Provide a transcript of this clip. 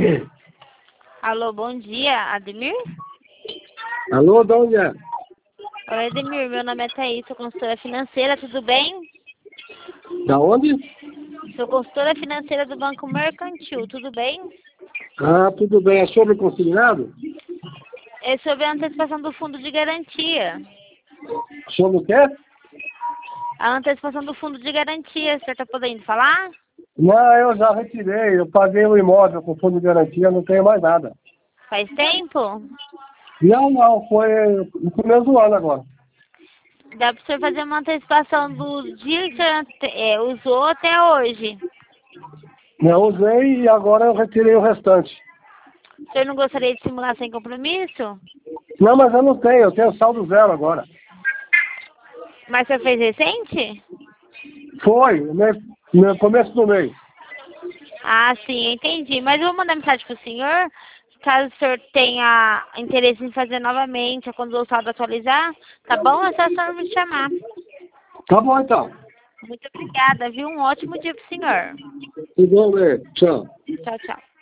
Alô, bom dia, Ademir? Alô, de onde é? Oi, Ademir, meu nome é Thaís, sou consultora financeira, tudo bem? Da onde? Sou consultora financeira do Banco Mercantil, tudo bem? Ah, tudo bem. É sobre consignado? É sobre a antecipação do fundo de garantia. Sobre o quê? A antecipação do fundo de garantia, você está podendo falar? Não, eu já retirei. Eu paguei o imóvel com fundo de garantia, não tenho mais nada. Faz tempo? Não, foi no começo do ano agora. Dá para você fazer uma antecipação do dia que você usou até hoje. Eu usei e agora eu retirei o restante. O senhor não gostaria de simular sem compromisso? Não, mas eu não tenho. Eu tenho saldo zero agora. Mas você fez recente? Foi, no começo do mês. Ah, sim, entendi. Mas eu vou mandar mensagem para o senhor. Caso o senhor tenha interesse em fazer novamente, quando o saldo atualizar, tá bom? É só o senhor me chamar. Tá bom, então. Muito obrigada, viu? Um ótimo dia para o senhor. Igualmente. Tchau. Tchau, tchau.